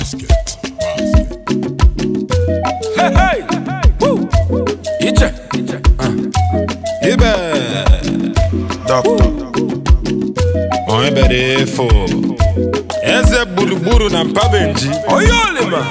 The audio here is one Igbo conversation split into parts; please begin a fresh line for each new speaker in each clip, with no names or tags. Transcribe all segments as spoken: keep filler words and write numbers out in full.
basket, basket.
Hey, hey, woo, Iche, uh, Ibe, Doctor, on est bête faux. Eze buru buru na mpabenji. Oyole ma.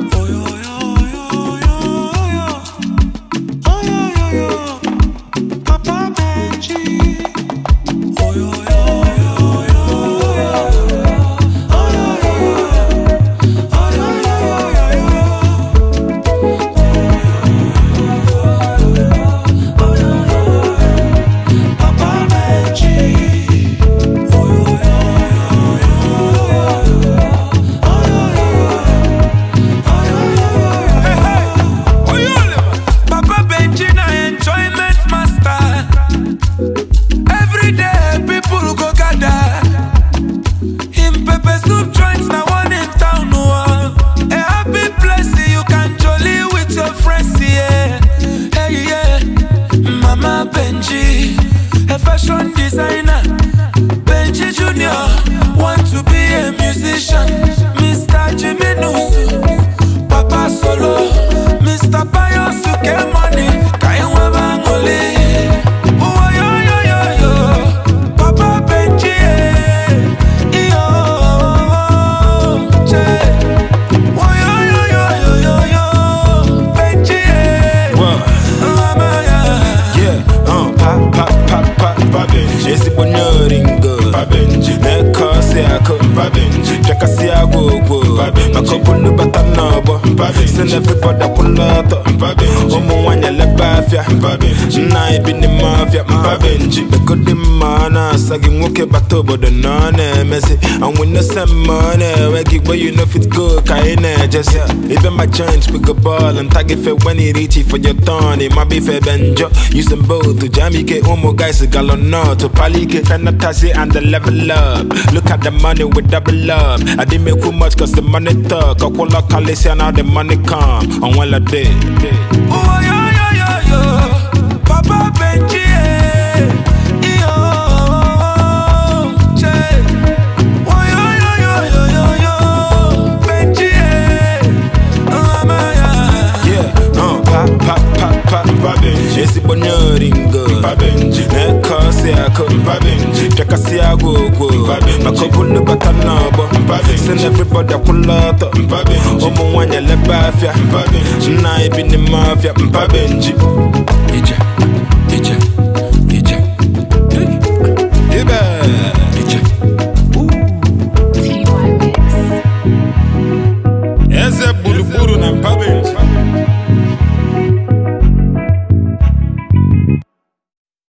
Fashion designer, Benji Junior want to be a musician. Mister Jimmy Nusu, Papa Solo, Mister Bayo Suke Money, Kaiwa Bangole. Oh yo yo yo yo, Papa Benji, yo, che. Oh yo yo yo yo yo yo, Benji, mama
yeah, uh, pop pop pop pop. Esi bonyoringo Babenji Neko se ako Babenji Jaka si agogo Babenji Makobunu batanobo Babenji Send everybody kuloto Babenji Omu wanya lebafya Babenji Naibi ni mafya Babenji Beko di mana Sagi mwoke batobo do nane Mesi And we no send money Wegi where you know fit go Kaine just Even my joints we go ball And tag it when he reach it for your turn It might be fair benjo Using both to jam ke Omo guys galon no to palike fantasy and the level up. Look at the money with double up. I didn't make too much cause the money talk. I call up Khaleesi and now the money come. On one day.
Oh yo yo yo yo, Papa Benji, yo, che. Oh yo yo yo yo yo yo, Benji, mama ya.
Yeah, uh, pop pop pop pop, Babenji. Esi bonyoringo, Babenji. Neko se ako, Babenji. Jaka si agogo, Babenji. Makobunu batanobo, Babenji. Send everybody kuloto, Babenji. Omu wanya lebafya, Babenji. Naibi ni mafya, Babenji. Ije, ije.